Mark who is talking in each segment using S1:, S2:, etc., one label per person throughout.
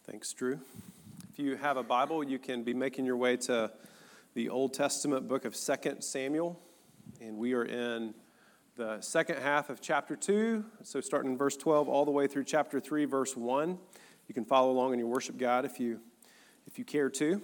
S1: Thanks, Drew. If you have a Bible, you can be making your way to the Old Testament book of 2 Samuel, and we are in the second half of chapter 2, so starting in verse 12 all the way through chapter 3, verse 1. You can follow along in your worship guide if you care to.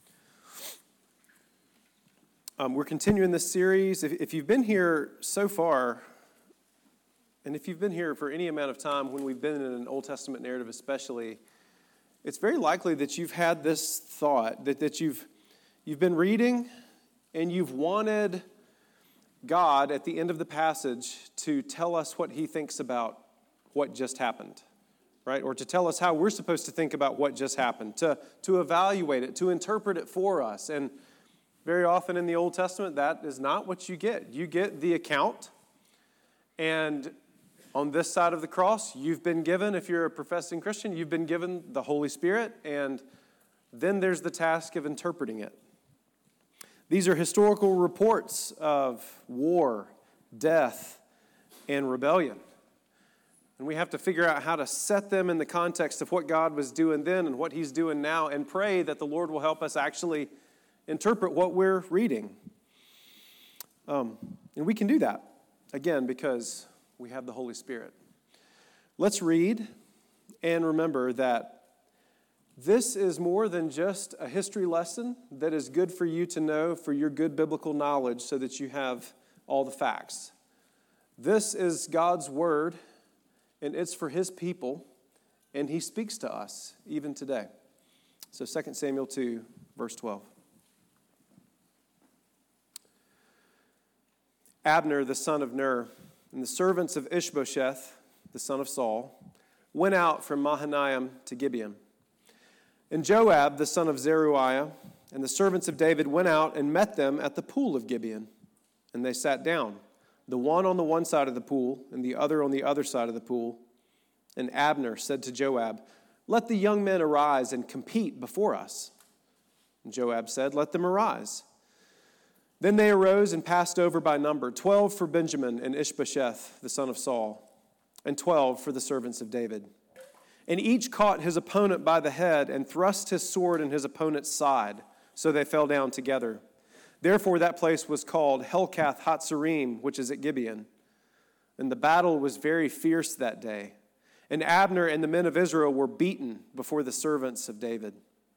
S1: We're continuing this series. If you've been here so far, and if you've been here for any amount of time when we've been in an Old Testament narrative especially, it's very likely that you've had this thought, that you've been reading and you've wanted God at the end of the passage to tell us what he thinks about what just happened, right? Or to tell us how we're supposed to think about what just happened, to evaluate it, to interpret it for us. And very often in the Old Testament, that is not what you get. You get the account, and on this side of the cross, you've been given, if you're a professing Christian, you've been given the Holy Spirit, and then there's the task of interpreting it. These are historical reports of war, death, and rebellion. And we have to figure out how to set them in the context of what God was doing then and what he's doing now, and pray that the Lord will help us actually interpret what we're reading. And we can do that, again, because we have the Holy Spirit. Let's read and remember that this is more than just a history lesson that is good for you to know for your good biblical knowledge so that you have all the facts. This is God's word, and it's for his people, and he speaks to us even today. So 2 Samuel 2, verse 12. Abner, the son of Ner, and the servants of Ishbosheth, the son of Saul, went out from Mahanaim to Gibeon. And Joab, the son of Zeruiah, and the servants of David went out and met them at the pool of Gibeon. And they sat down, the one on the one side of the pool, and the other on the other side of the pool. And Abner said to Joab, "Let the young men arise and compete before us." And Joab said, "Let them arise." Then they arose and passed over by number, 12 for Benjamin and Ishbosheth, the son of Saul, and 12 for the servants of David. And each caught his opponent by the head and thrust his sword in his opponent's side, so they fell down together. Therefore that place was called Helkath Hatzarim, which is at Gibeon. And the battle was very fierce that day. And Abner and the men of Israel were beaten before the servants of David.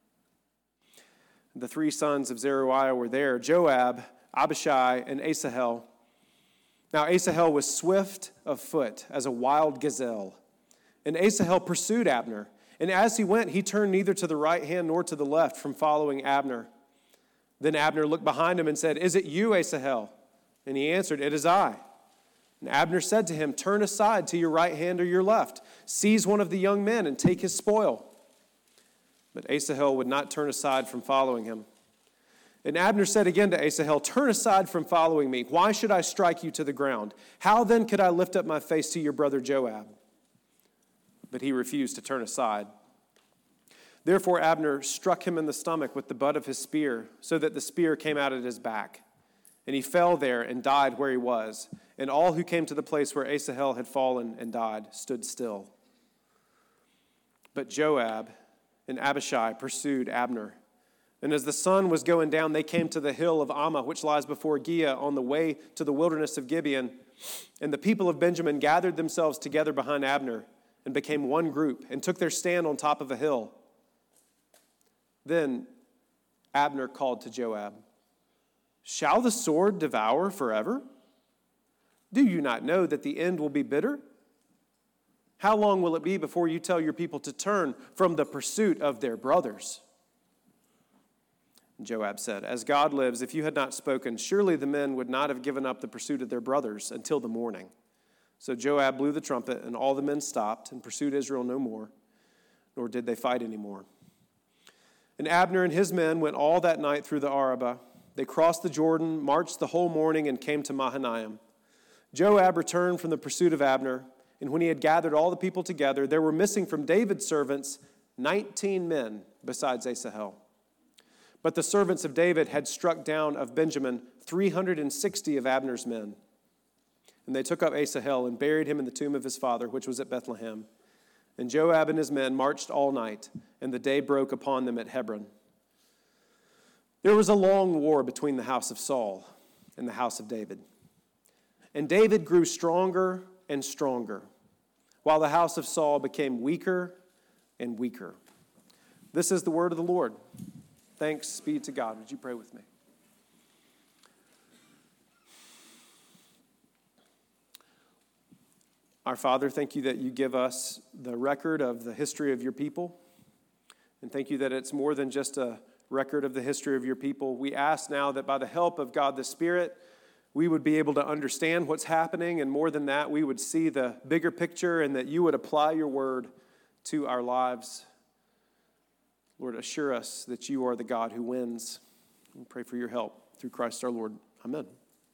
S1: The three sons of Zeruiah were there, Joab, Abishai, and Asahel. Now Asahel was swift of foot as a wild gazelle. And Asahel pursued Abner. And as he went, he turned neither to the right hand nor to the left from following Abner. Then Abner looked behind him and said, "Is it you, Asahel?" And he answered, "It is I." And Abner said to him, "Turn aside to your right hand or your left. Seize one of the young men and take his spoil." But Asahel would not turn aside from following him. And Abner said again to Asahel, "Turn aside from following me. Why should I strike you to the ground? How then could I lift up my face to your brother Joab?" But he refused to turn aside. Therefore Abner struck him in the stomach with the butt of his spear, so that the spear came out at his back. And he fell there and died where he was. And all who came to the place where Asahel had fallen and died stood still. But Joab and Abishai pursued Abner. And as the sun was going down, they came to the hill of Ammah, which lies before Giah on the way to the wilderness of Gibeon. And the people of Benjamin gathered themselves together behind Abner and became one group and took their stand on top of a hill. Then Abner called to Joab, "Shall the sword devour forever? Do you not know that the end will be bitter? How long will it be before you tell your people to turn from the pursuit of their brothers?" Joab said, "As God lives, if you had not spoken, surely the men would not have given up the pursuit of their brothers until the morning." So Joab blew the trumpet, and all the men stopped and pursued Israel no more, nor did they fight anymore. And Abner and his men went all that night through the Arabah. They crossed the Jordan, marched the whole morning, and came to Mahanaim. Joab returned from the pursuit of Abner, and when he had gathered all the people together, there were missing from David's servants 19 men besides Asahel. But the servants of David had struck down of Benjamin 360 of Abner's men. And they took up Asahel and buried him in the tomb of his father, which was at Bethlehem. And Joab and his men marched all night, and and the day broke upon them at Hebron. There was a long war between the house of Saul and the house of David. And David grew stronger and stronger, while the house of Saul became weaker and weaker. This is the word of the Lord. Thanks be to God. Would you pray with me? Our Father, thank you that you give us the record of the history of your people. And thank you that it's more than just a record of the history of your people. We ask now that by the help of God the Spirit, we would be able to understand what's happening, and more than that, we would see the bigger picture and that you would apply your word to our lives. Lord, assure us that you are the God who wins. We pray for your help through Christ our Lord. Amen.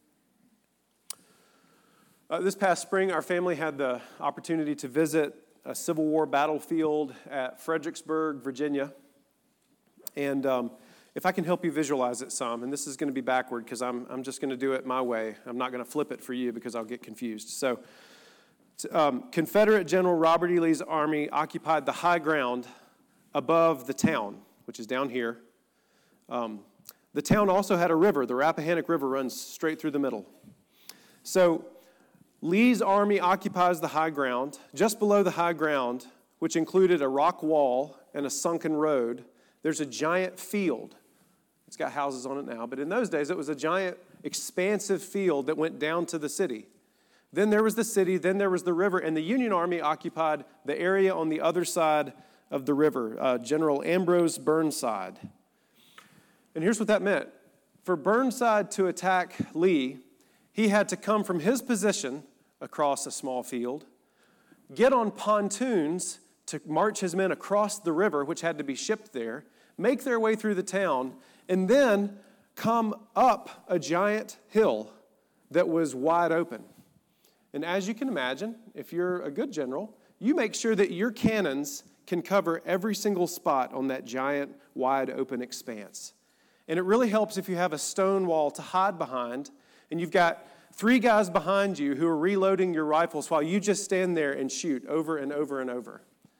S1: This past spring, our family had the opportunity to visit a Civil War battlefield at Fredericksburg, Virginia. And if I can help you visualize it some, and this is going to be backward because I'm just going to do it my way. I'm not going to flip it for you because I'll get confused. So, Confederate General Robert E. Lee's army occupied the high ground above the town, which is down here. The town also had a river. The Rappahannock River runs straight through the middle. So, Lee's army occupies the high ground. Just below the high ground, which included a rock wall and a sunken road, there's a giant field. It's got houses on it now, but in those days it was a giant, expansive field that went down to the city. Then there was the city, then there was the river, and the Union Army occupied the area on the other side of the river, General Ambrose Burnside. And here's what that meant. For Burnside to attack Lee, he had to come from his position across a small field, get on pontoons to march his men across the river, which had to be shipped there, make their way through the town, and then come up a giant hill that was wide open. And as you can imagine, if you're a good general, you make sure that your cannons can cover every single spot on that giant, wide open expanse. And it really helps if you have a stone wall to hide behind, and you've got 3 guys behind you who are reloading your rifles while you just stand there and shoot over and over and over.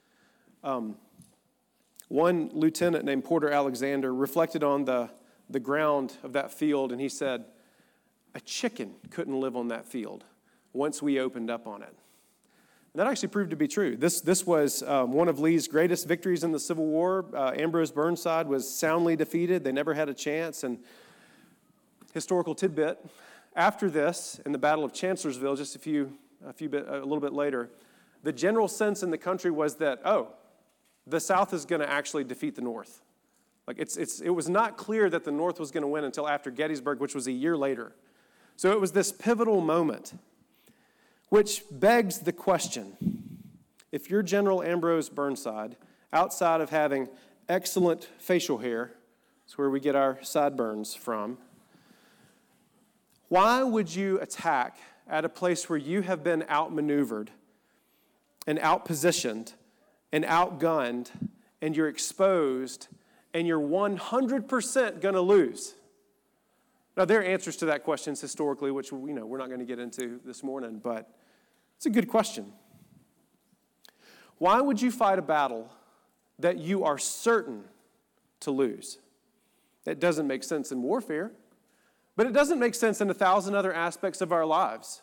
S1: One lieutenant named Porter Alexander reflected on the ground of that field, and he said, a chicken couldn't live on that field once we opened up on it. And that actually proved to be true. This was one of Lee's greatest victories in the Civil War. Ambrose Burnside was soundly defeated. They never had a chance. And historical tidbit, after this, in the Battle of Chancellorsville, just a little bit later, the general sense in the country was that, the South is going to actually defeat the North. Like it was not clear that the North was going to win until after Gettysburg, which was a year later. So it was this pivotal moment, which begs the question: if you're General Ambrose Burnside, outside of having excellent facial hair, that's where we get our sideburns from, why would you attack at a place where you have been outmaneuvered and outpositioned and outgunned, and you're exposed, and you're 100% going to lose? Now, there are answers to that question historically, which we're not going to get into this morning, but it's a good question. Why would you fight a battle that you are certain to lose? That doesn't make sense in warfare, but it doesn't make sense in 1,000 other aspects of our lives.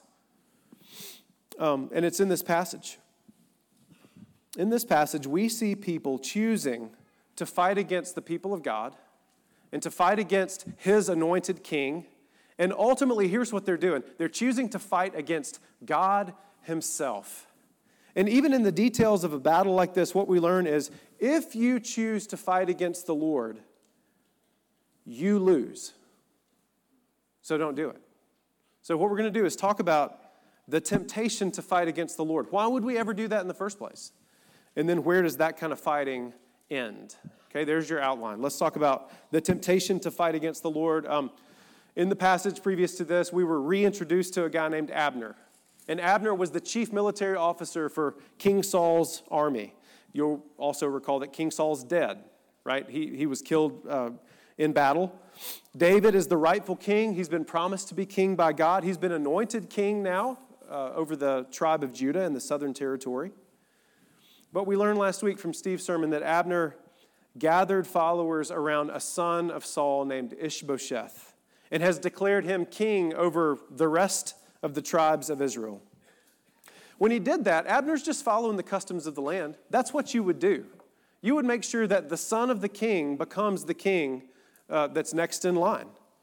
S1: And it's in this passage. In this passage, we see people choosing to fight against the people of God and to fight against his anointed king. And ultimately, here's what they're doing. They're choosing to fight against God himself. And even in the details of a battle like this, what we learn is if you choose to fight against the Lord, you lose. So don't do it. So what we're going to do is talk about the temptation to fight against the Lord. Why would we ever do that in the first place? And then where does that kind of fighting end? Okay, there's your outline. Let's talk about the temptation to fight against the Lord. In the passage previous to this, we were reintroduced to a guy named Abner. And Abner was the chief military officer for King Saul's army. You'll also recall that King Saul's dead, right? He was killed in battle. David is the rightful king. He's been promised to be king by God. He's been anointed king now over the tribe of Judah in the southern territory. But we learned last week from Steve's sermon that Abner gathered followers around a son of Saul named Ishbosheth and has declared him king over the rest of the tribes of Israel. When he did that, Abner's just following the customs of the land. That's what you would do. You would make sure that the son of the king becomes the king that's next in line.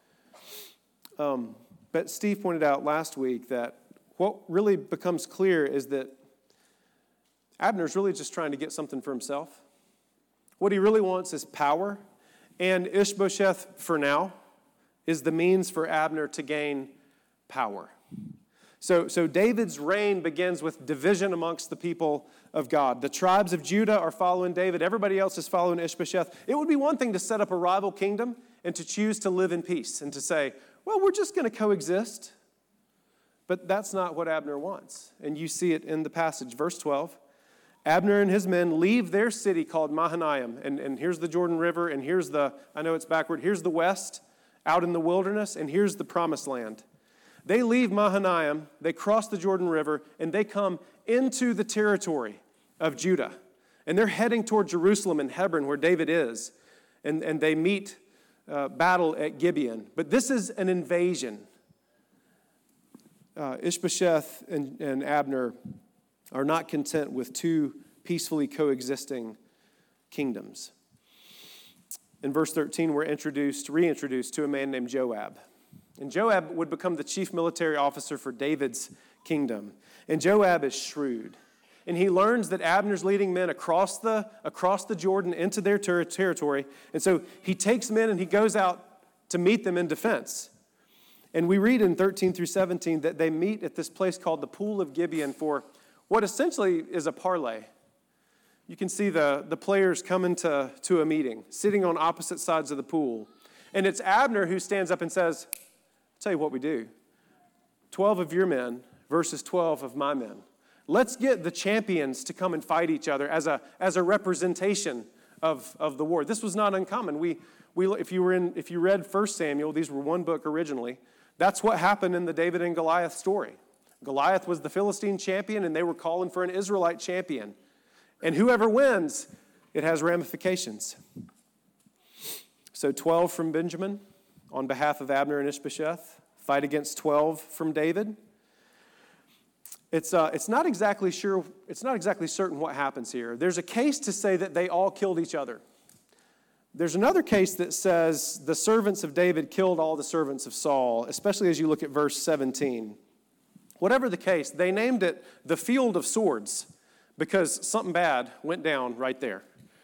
S1: But Steve pointed out last week that what really becomes clear is that Abner's really just trying to get something for himself. What he really wants is power, and Ishbosheth, for now, is the means for Abner to gain power. So David's reign begins with division amongst the people of God. The tribes of Judah are following David. Everybody else is following Ishbosheth. It would be one thing to set up a rival kingdom and to choose to live in peace and to say, well, we're just going to coexist. But that's not what Abner wants. And you see it in the passage. Verse 12, Abner and his men leave their city called Mahanaim. And here's the Jordan River, and here's I know it's backward, here's the west, out in the wilderness, and here's the promised land. They leave Mahanaim, they cross the Jordan River, and they come into the territory of Judah. And they're heading toward Jerusalem and Hebron, where David is. And they meet battle at Gibeon. But this is an invasion. Ishbosheth and Abner are not content with two peacefully coexisting kingdoms. In verse 13, we're reintroduced to a man named Joab. And Joab would become the chief military officer for David's kingdom. And Joab is shrewd. And he learns that Abner's leading men across the Jordan into their territory. And so he takes men and he goes out to meet them in defense. And we read in 13 through 17 that they meet at this place called the Pool of Gibeon for what essentially is a parlay. You can see the players coming to a meeting, sitting on opposite sides of the pool. And it's Abner who stands up and says, I'll tell you what we do. 12 of your men versus 12 of my men. Let's get the champions to come and fight each other as a representation of the war. This was not uncommon. If you read 1 Samuel, these were one book originally. That's what happened in the David and Goliath story. Goliath was the Philistine champion, and they were calling for an Israelite champion. And whoever wins, it has ramifications. So 12 from Benjamin on behalf of Abner and Ishbosheth fight against 12 from David. It's not exactly certain what happens here. There's a case to say that they all killed each other. There's another case that says the servants of David killed all the servants of Saul, especially as you look at verse 17. Whatever the case, they named it the Field of Swords because something bad went down right there.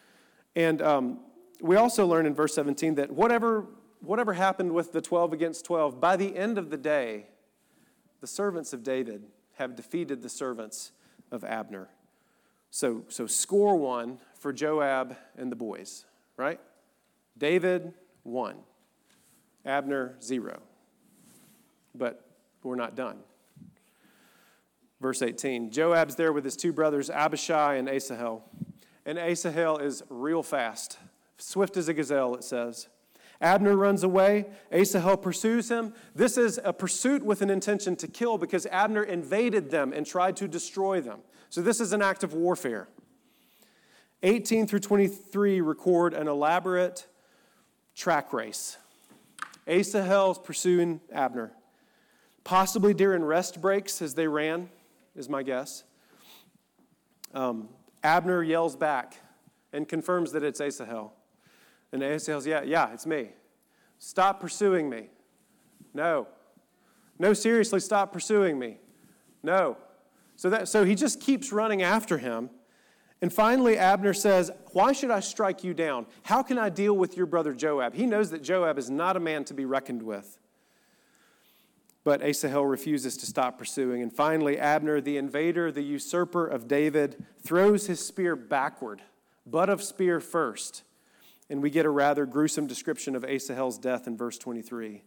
S1: And we also learn in verse 17 that whatever happened with the 12 against 12, by the end of the day, the servants of David have defeated the servants of Abner. So score one for Joab and the boys, right? David, 1. Abner, 0. But we're not done. Verse 18, Joab's there with his two brothers, Abishai and Asahel. And Asahel is real fast, swift as a gazelle, it says. Abner runs away. Asahel pursues him. This is a pursuit with an intention to kill because Abner invaded them and tried to destroy them. So this is an act of warfare. 18 through 23 record an elaborate track race. Asahel's pursuing Abner. Possibly during rest breaks as they ran, is my guess. Abner yells back and confirms that it's Asahel. And Asahel's, yeah, it's me. Stop pursuing me. No, seriously, stop pursuing me. No. So he just keeps running after him. And finally, Abner says, why should I strike you down? How can I deal with your brother Joab? He knows that Joab is not a man to be reckoned with. But Asahel refuses to stop pursuing. And finally, Abner, the invader, the usurper of David, throws his spear backward, butt of spear first. And we get a rather gruesome description of Asahel's death in verse 23.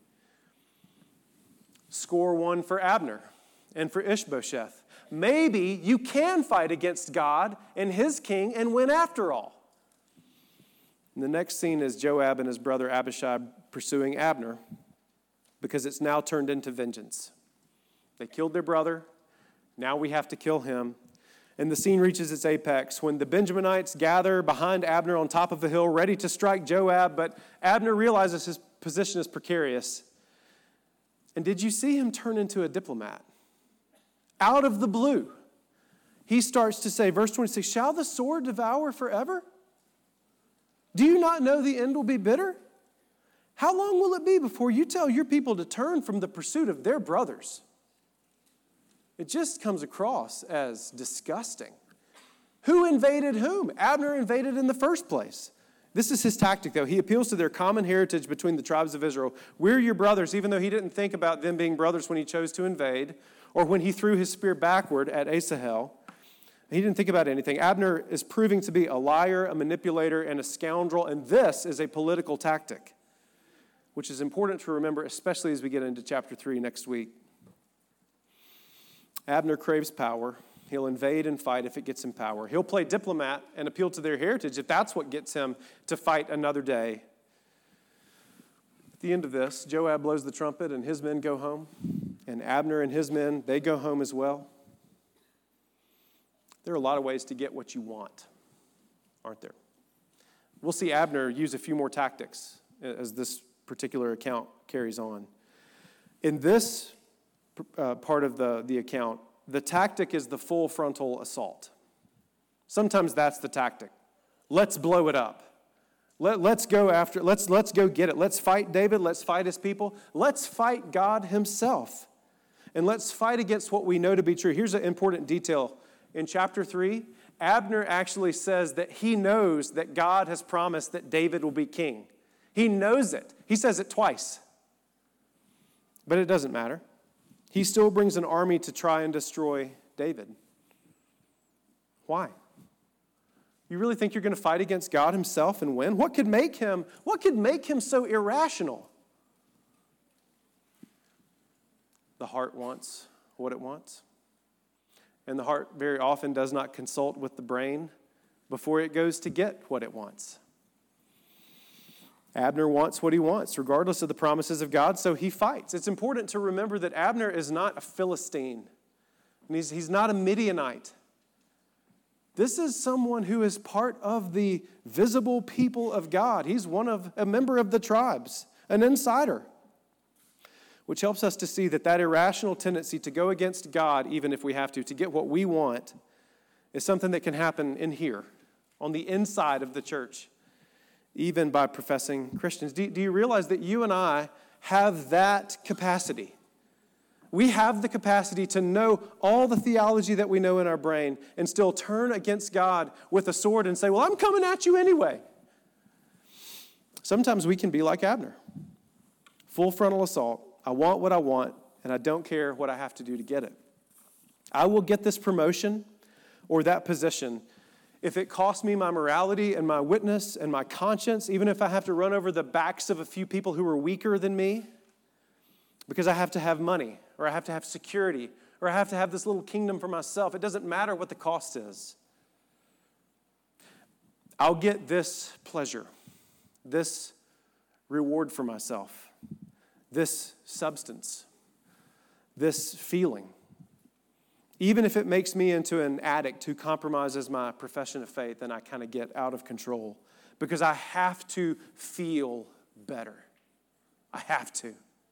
S1: Score one for Abner and for Ishbosheth. Maybe you can fight against God and his king and win after all. And the next scene is Joab and his brother Abishai pursuing Abner because it's now turned into vengeance. They killed their brother. Now we have to kill him. And the scene reaches its apex when the Benjaminites gather behind Abner on top of a hill, ready to strike Joab, but Abner realizes his position is precarious. And did you see him turn into a diplomat? Out of the blue, he starts to say, verse 26, shall the sword devour forever? Do you not know the end will be bitter? How long will it be before you tell your people to turn from the pursuit of their brothers? It just comes across as disgusting. Who invaded whom? Abner invaded in the first place. This is his tactic, though. He appeals to their common heritage between the tribes of Israel. We're your brothers, even though he didn't think about them being brothers when he chose to invade or when he threw his spear backward at Asahel. He didn't think about anything. Abner is proving to be a liar, a manipulator, and a scoundrel, and this is a political tactic, which is important to remember, especially as we get into chapter 3 next week. Abner craves power. He'll invade and fight if it gets him power. He'll play diplomat and appeal to their heritage if that's what gets him to fight another day. At the end of this, Joab blows the trumpet and his men go home. And Abner and his men, they go home as well. There are a lot of ways to get what you want, aren't there? We'll see Abner use a few more tactics as this particular account carries on. In this part of the account, the tactic is the full frontal assault. Sometimes that's the tactic. Let's blow it up. Let's go after, let's go get it. Let's fight David. Let's fight his people. Let's fight God himself. And let's fight against what we know to be true. Here's an important detail. In chapter 3, Abner actually says that he knows that God has promised that David will be king. He knows it. He says it twice. But it doesn't matter. He still brings an army to try and destroy David. Why? You really think you're going to fight against God himself and win? What could make him so irrational? The heart wants what it wants. And the heart very often does not consult with the brain before it goes to get what it wants. Abner wants what he wants, regardless of the promises of God, so he fights. It's important to remember that Abner is not a Philistine. And he's not a Midianite. This is someone who is part of the visible people of God. He's a member of the tribes, an insider, which helps us to see that irrational tendency to go against God, even if we have to get what we want, is something that can happen in here, on the inside of the church, even by professing Christians. Do you realize that you and I have that capacity? We have the capacity to know all the theology that we know in our brain and still turn against God with a sword and say, well, I'm coming at you anyway. Sometimes we can be like Abner. Full frontal assault. I want what I want, and I don't care what I have to do to get it. I will get this promotion or that position if it costs me my morality and my witness and my conscience, even if I have to run over the backs of a few people who are weaker than me, because I have to have money, or I have to have security, or I have to have this little kingdom for myself. It doesn't matter what the cost is. I'll get this pleasure, this reward for myself, this substance, this feeling, even if it makes me into an addict who compromises my profession of faith and I kind of get out of control because I have to feel better. I have to.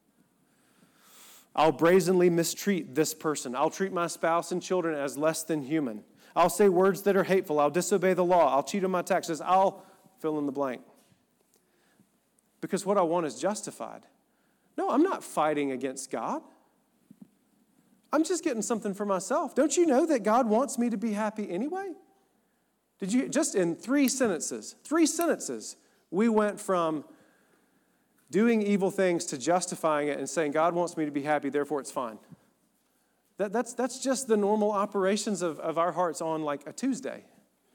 S1: I'll brazenly mistreat this person. I'll treat my spouse and children as less than human. I'll say words that are hateful. I'll disobey the law. I'll cheat on my taxes. I'll fill in the blank. Because what I want is justified. No, I'm not fighting against God. I'm just getting something for myself. Don't you know that God wants me to be happy anyway? Did you, just in three sentences, we went from doing evil things to justifying it and saying, God wants me to be happy, therefore it's fine. That's just the normal operations of our hearts on like a Tuesday.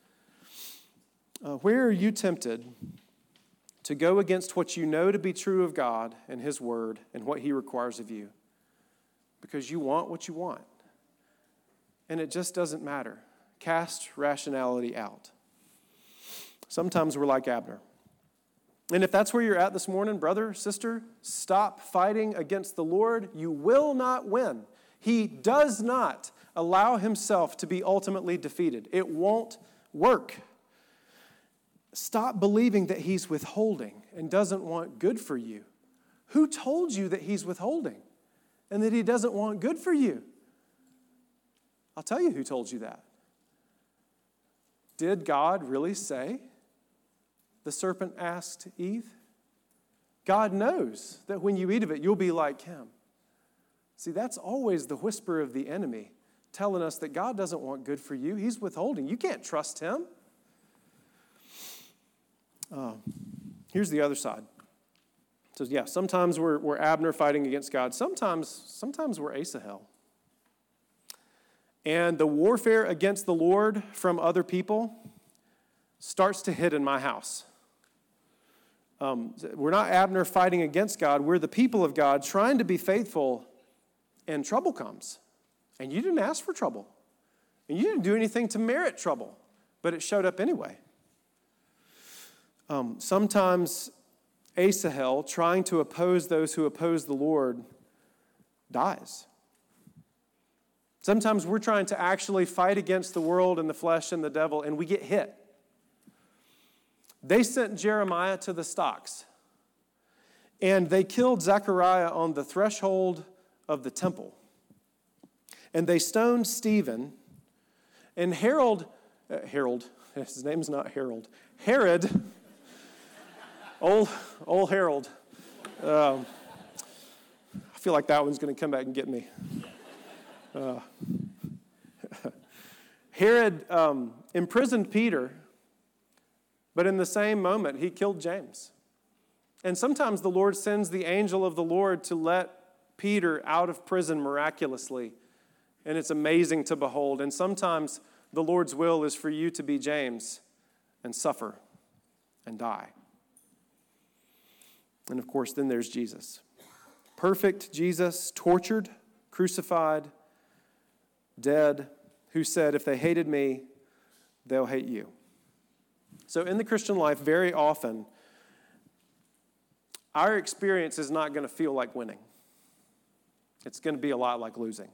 S1: Where are you tempted to go against what you know to be true of God and His Word and what He requires of you? Because you want what you want. And it just doesn't matter. Cast rationality out. Sometimes we're like Abner. And if that's where you're at this morning, brother, sister, stop fighting against the Lord. You will not win. He does not allow himself to be ultimately defeated. It won't work. Stop believing that he's withholding and doesn't want good for you. Who told you that he's withholding and that he doesn't want good for you? I'll tell you who told you that. Did God really say? The serpent asked Eve. God knows that when you eat of it, you'll be like him. See, that's always the whisper of the enemy telling us that God doesn't want good for you. He's withholding. You can't trust him. Here's the other side. So yeah, sometimes we're Abner fighting against God. Sometimes we're Asahel. And the warfare against the Lord from other people starts to hit in my house. We're not Abner fighting against God. We're the people of God trying to be faithful, and trouble comes. And you didn't ask for trouble. And you didn't do anything to merit trouble, but it showed up anyway. Sometimes Asahel, trying to oppose those who oppose the Lord, dies. Sometimes we're trying to actually fight against the world and the flesh and the devil, and we get hit. They sent Jeremiah to the stocks, and they killed Zechariah on the threshold of the temple. And they stoned Stephen, and Herod, his name's not Harold, Herod, old Harold, I feel like that one's going to come back and get me. Herod imprisoned Peter, but in the same moment, he killed James. And sometimes the Lord sends the angel of the Lord to let Peter out of prison miraculously, and it's amazing to behold. And sometimes the Lord's will is for you to be James and suffer and die. And of course, then there's Jesus. Perfect Jesus, tortured, crucified, dead, who said, if they hated me, they'll hate you. So in the Christian life, very often, our experience is not going to feel like winning. It's going to be a lot like losing.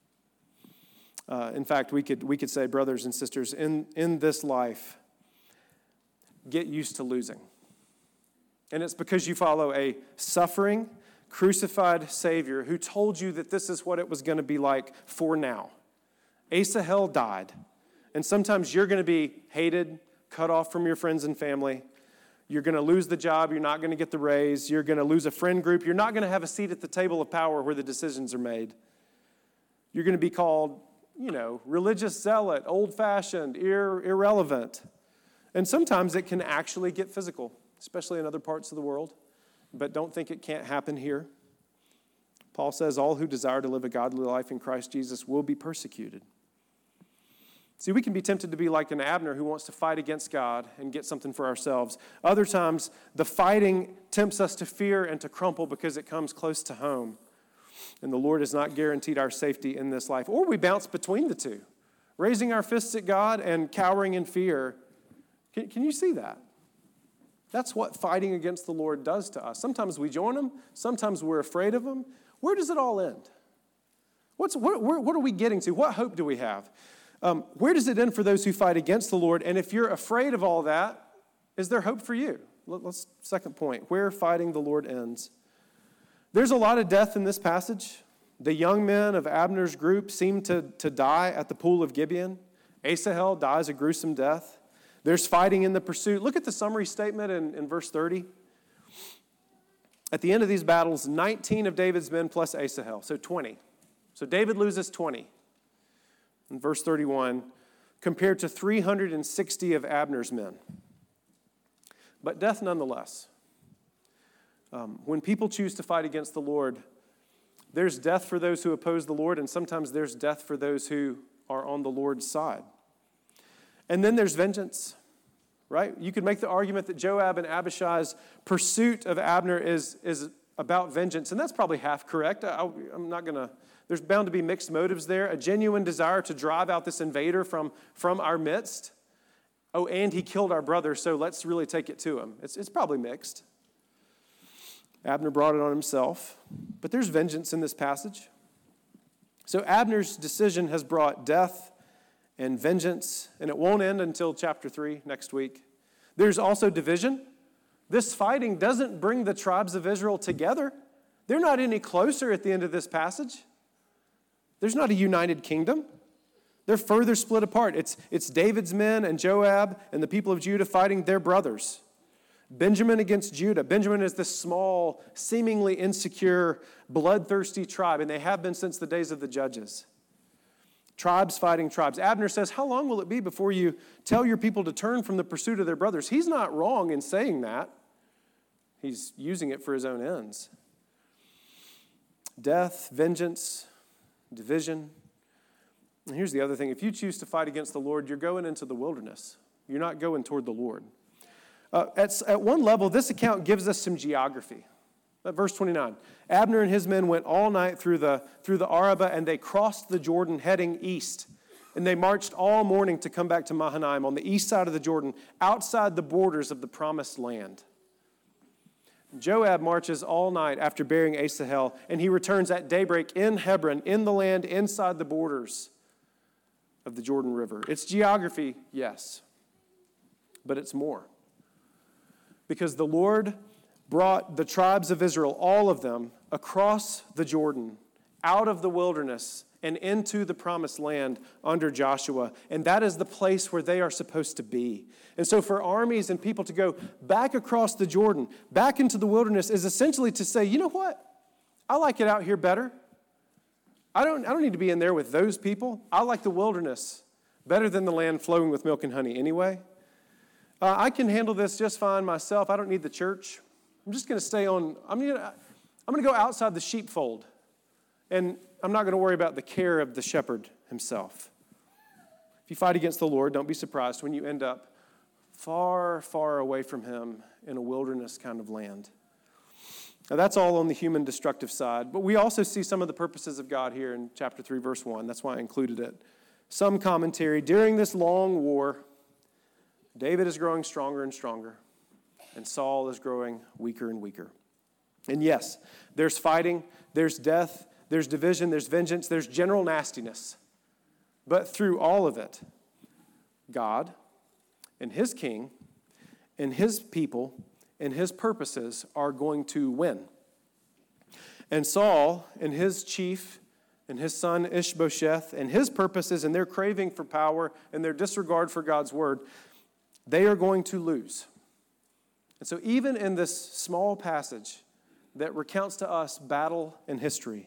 S1: In fact, we could say, brothers and sisters, in this life, get used to losing. And it's because you follow a suffering, crucified Savior who told you that this is what it was going to be like for now. Asahel died. And sometimes you're going to be hated, cut off from your friends and family. You're going to lose the job. You're not going to get the raise. You're going to lose a friend group. You're not going to have a seat at the table of power where the decisions are made. You're going to be called, religious zealot, old-fashioned, irrelevant. And sometimes it can actually get physical, especially in other parts of the world. But don't think it can't happen here. Paul says, all who desire to live a godly life in Christ Jesus will be persecuted. See, we can be tempted to be like an Abner who wants to fight against God and get something for ourselves. Other times, the fighting tempts us to fear and to crumple because it comes close to home. And the Lord has not guaranteed our safety in this life. Or we bounce between the two, raising our fists at God and cowering in fear. Can you see that? That's what fighting against the Lord does to us. Sometimes we join him. Sometimes we're afraid of him. Where does it all end? What are we getting to? What hope do we have? Where does it end for those who fight against the Lord? And if you're afraid of all that, is there hope for you? Let's second point, where fighting the Lord ends. There's a lot of death in this passage. The young men of Abner's group seem to die at the pool of Gibeon. Asahel dies a gruesome death. There's fighting in the pursuit. Look at the summary statement in verse 30. At the end of these battles, 19 of David's men plus Asahel, so 20. So David loses 20. In verse 31, compared to 360 of Abner's men. But death nonetheless. When people choose to fight against the Lord, there's death for those who oppose the Lord, and sometimes there's death for those who are on the Lord's side. And then there's vengeance, right? You could make the argument that Joab and Abishai's pursuit of Abner is about vengeance, and that's probably half correct. I'm not going to... There's bound to be mixed motives there, a genuine desire to drive out this invader from our midst. Oh, and he killed our brother, so let's really take it to him. It's probably mixed. Abner brought it on himself, but there's vengeance in this passage. So Abner's decision has brought death and vengeance, and it won't end until chapter 3 next week. There's also division. This fighting doesn't bring the tribes of Israel together. They're not any closer at the end of this passage. There's not a united kingdom. They're further split apart. It's David's men and Joab and the people of Judah fighting their brothers. Benjamin against Judah. Benjamin is this small, seemingly insecure, bloodthirsty tribe, and they have been since the days of the judges. Tribes fighting tribes. Abner says, how long will it be before you tell your people to turn from the pursuit of their brothers? He's not wrong in saying that. He's using it for his own ends. Death, vengeance, division. And here's the other thing. If you choose to fight against the Lord, you're going into the wilderness. You're not going toward the Lord. At one level, this account gives us some geography. Verse 29, Abner and his men went all night through the Arabah, and they crossed the Jordan heading east. And they marched all morning to come back to Mahanaim on the east side of the Jordan, outside the borders of the promised land. Joab marches all night after burying Asahel, and he returns at daybreak in Hebron, in the land inside the borders of the Jordan River. It's geography, yes, but it's more. Because the Lord brought the tribes of Israel, all of them, across the Jordan, out of the wilderness, and into the promised land under Joshua. And that is the place where they are supposed to be. And so for armies and people to go back across the Jordan, back into the wilderness, is essentially to say, you know what? I like it out here better. I don't need to be in there with those people. I like the wilderness better than the land flowing with milk and honey anyway. I can handle this just fine myself. I don't need the church. I'm just going to stay on. I'm going to go outside the sheepfold, and I'm not going to worry about the care of the shepherd himself. If you fight against the Lord, don't be surprised when you end up far, far away from him in a wilderness kind of land. Now, that's all on the human destructive side, but we also see some of the purposes of God here in chapter 3, verse 1. That's why I included it. Some commentary. During this long war, David is growing stronger and stronger, and Saul is growing weaker and weaker. And yes, there's fighting, there's death, there's division, there's vengeance, there's general nastiness. But through all of it, God and his king and his people and his purposes are going to win. And Saul and his chief and his son Ishbosheth and his purposes and their craving for power and their disregard for God's word, they are going to lose. And so even in this small passage that recounts to us battle and history,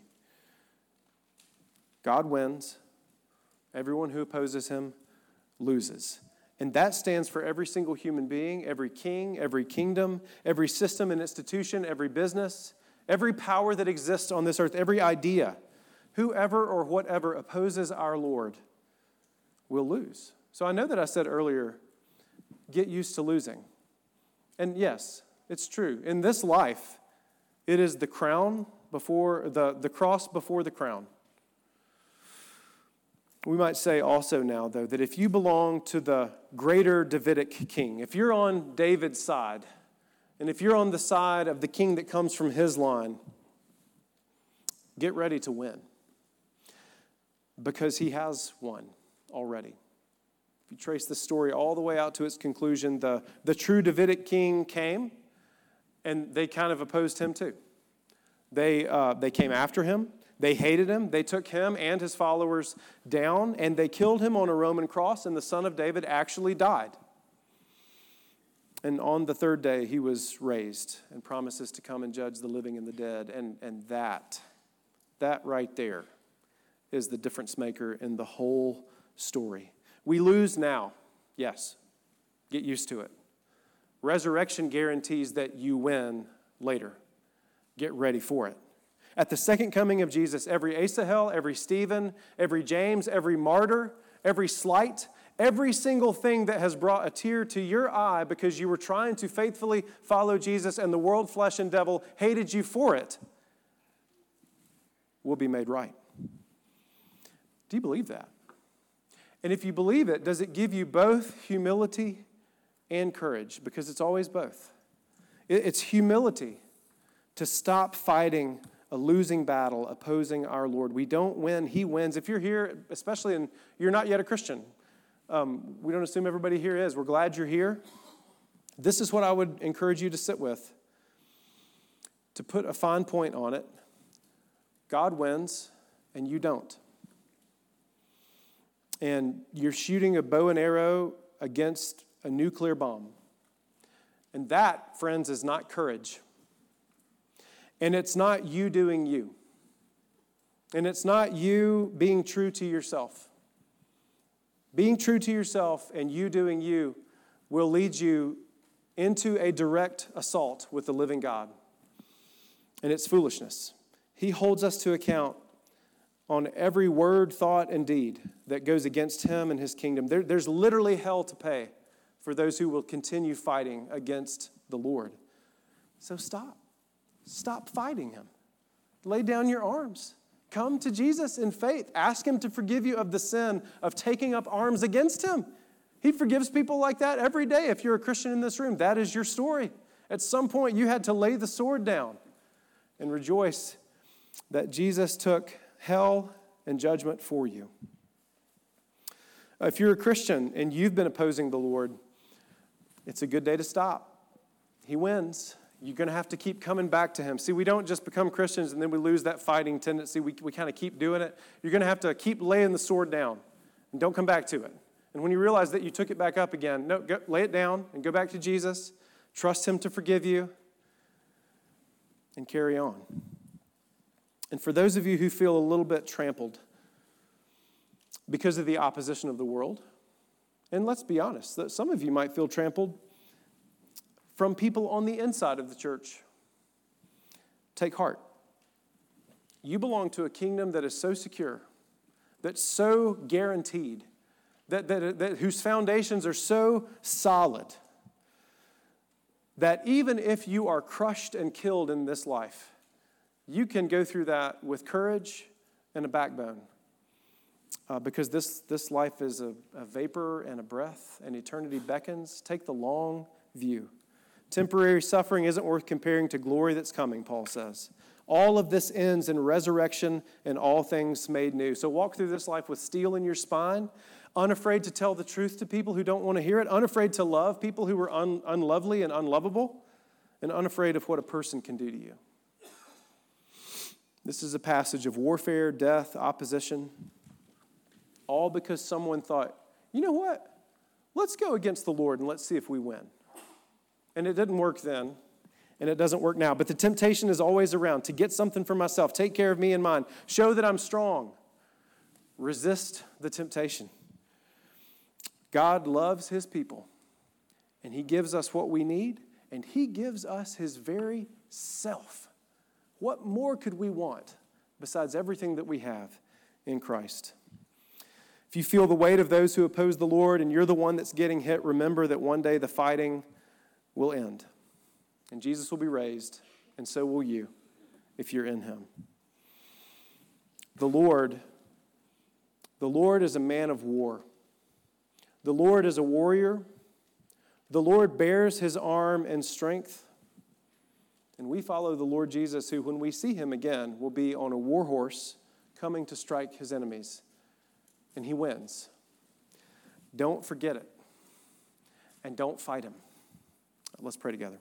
S1: God wins. Everyone who opposes him loses. And that stands for every single human being, every king, every kingdom, every system and institution, every business, every power that exists on this earth, every idea. Whoever or whatever opposes our Lord will lose. So I know that I said earlier, get used to losing. And yes, it's true. In this life, it is the crown before the cross before the crown. We might say also now, though, that if you belong to the greater Davidic king, if you're on David's side, and if you're on the side of the king that comes from his line, get ready to win. Because he has won already. If you trace the story all the way out to its conclusion, the true Davidic king came, and they kind of opposed him too. They came after him. They hated him. They took him and his followers down, and they killed him on a Roman cross, and the Son of David actually died. And on the third day, he was raised and promises to come and judge the living and the dead. And that right there is the difference maker in the whole story. We lose now. Yes. Get used to it. Resurrection guarantees that you win later. Get ready for it. At the second coming of Jesus, every Asahel, every Stephen, every James, every martyr, every slight, every single thing that has brought a tear to your eye because you were trying to faithfully follow Jesus and the world, flesh, and devil hated you for it, will be made right. Do you believe that? And if you believe it, does it give you both humility and courage? Because it's always both. It's humility to stop fighting a losing battle opposing our Lord. We don't win, He wins. If you're here, especially and you're not yet a Christian, we don't assume everybody here is. We're glad you're here. This is what I would encourage you to sit with, to put a fine point on it. God wins, and you don't. And you're shooting a bow and arrow against a nuclear bomb. And that, friends, is not courage. And it's not you doing you. And it's not you being true to yourself. Being true to yourself and you doing you will lead you into a direct assault with the living God. And it's foolishness. He holds us to account on every word, thought, and deed that goes against Him and His kingdom. There's literally hell to pay for those who will continue fighting against the Lord. So stop. Stop fighting Him. Lay down your arms. Come to Jesus in faith. Ask Him to forgive you of the sin of taking up arms against Him. He forgives people like that every day. If you're a Christian in this room, that is your story. At some point, you had to lay the sword down and rejoice that Jesus took hell and judgment for you. If you're a Christian and you've been opposing the Lord, it's a good day to stop. He wins. You're going to have to keep coming back to Him. See, we don't just become Christians and then we lose that fighting tendency. We kind of keep doing it. You're going to have to keep laying the sword down and don't come back to it. And when you realize that you took it back up again, lay it down and go back to Jesus. Trust Him to forgive you and carry on. And for those of you who feel a little bit trampled because of the opposition of the world, and let's be honest, that some of you might feel trampled from people on the inside of the church. Take heart. You belong to a kingdom that is so secure, that's so guaranteed, that whose foundations are so solid, that even if you are crushed and killed in this life, you can go through that with courage and a backbone. Because this life is a vapor and a breath, and eternity beckons. Take the long view. Temporary suffering isn't worth comparing to glory that's coming, Paul says. All of this ends in resurrection and all things made new. So walk through this life with steel in your spine, unafraid to tell the truth to people who don't want to hear it, unafraid to love people who are unlovely and unlovable, and unafraid of what a person can do to you. This is a passage of warfare, death, opposition, all because someone thought, you know what? Let's go against the Lord and let's see if we win. And it didn't work then, and it doesn't work now. But the temptation is always around to get something for myself, take care of me and mine, show that I'm strong. Resist the temptation. God loves His people, and He gives us what we need, and He gives us His very self. What more could we want besides everything that we have in Christ? If you feel the weight of those who oppose the Lord and you're the one that's getting hit, remember that one day the fighting will end. And Jesus will be raised, and so will you if you're in Him. The Lord is a man of war. The Lord is a warrior. The Lord bears His arm in strength. And we follow the Lord Jesus, who, when we see Him again, will be on a war horse coming to strike His enemies. And He wins. Don't forget it. And don't fight Him. Let's pray together.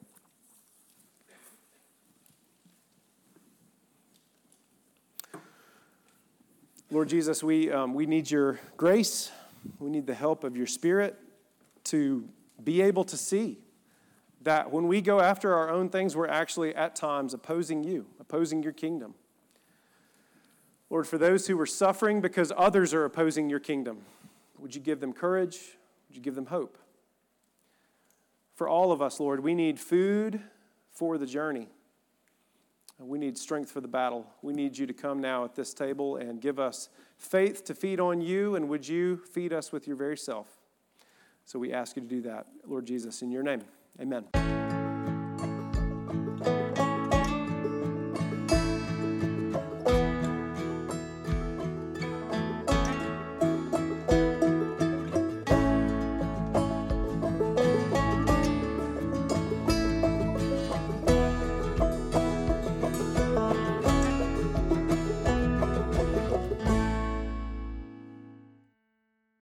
S1: Lord Jesus, we need your grace. We need the help of your Spirit to be able to see that when we go after our own things, we're actually at times opposing you, opposing your kingdom. Lord, for those who are suffering because others are opposing your kingdom, would you give them courage? Would you give them hope? For all of us, Lord, we need food for the journey. We need strength for the battle. We need you to come now at this table and give us faith to feed on you, and would you feed us with your very self? So we ask you to do that, Lord Jesus, in your name. Amen.